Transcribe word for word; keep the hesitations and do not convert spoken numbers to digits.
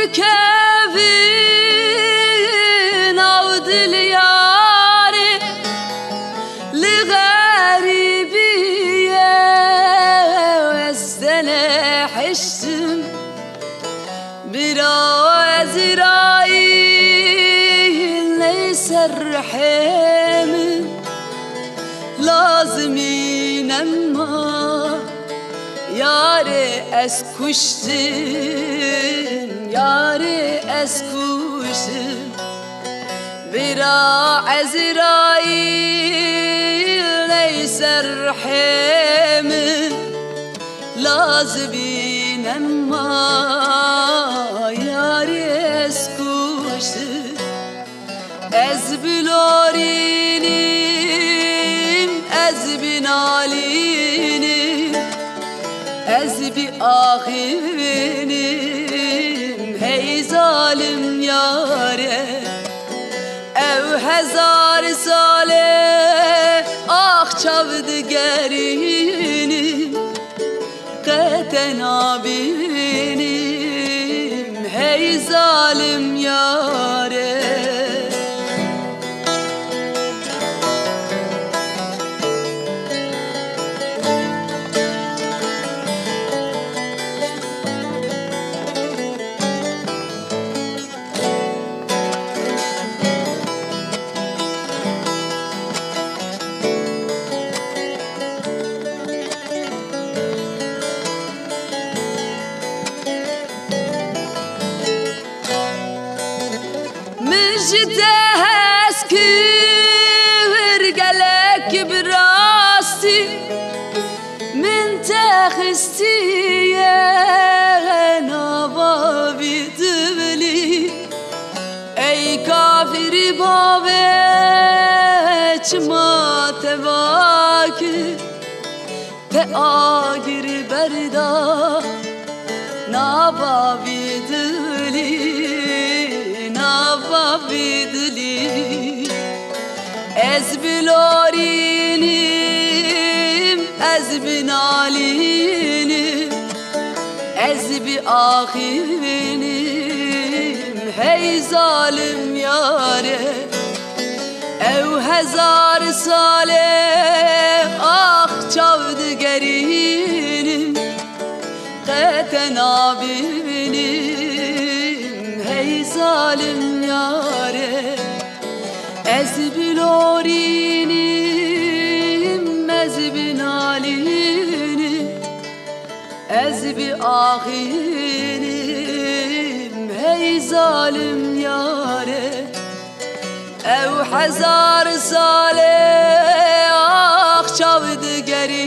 كافين عودل ياري لغريبية والسنة حشتم برا زرايل ليس الرحم لازم ينما yâre ez kuştum, yâre ez kuştum Bira Azrail neyse rehmi Lazibin emma yâre ez kuştum Ez bilorinim, ez binalinim Ez bi ahirim hey zalim yâre Ev hezar sale ah çavdı gerinim Qeten abinim hey zalim yâre Müjde eski vergelek birasti min texistiye navavi dveli Ey kafiri baveç ma tevaki te agir berda navavi dveli Vidli Ez bilorinim, ez binalinim Ez bi ahirim, hey zalim yâre Ev hezar sale ah çavdı gerinim Qeten abinim, hey zalim yâre Ez bilorinim, ez binalinim Ez bi ahirim, hey zalim yâre Ev hezar sale ah çavdı geri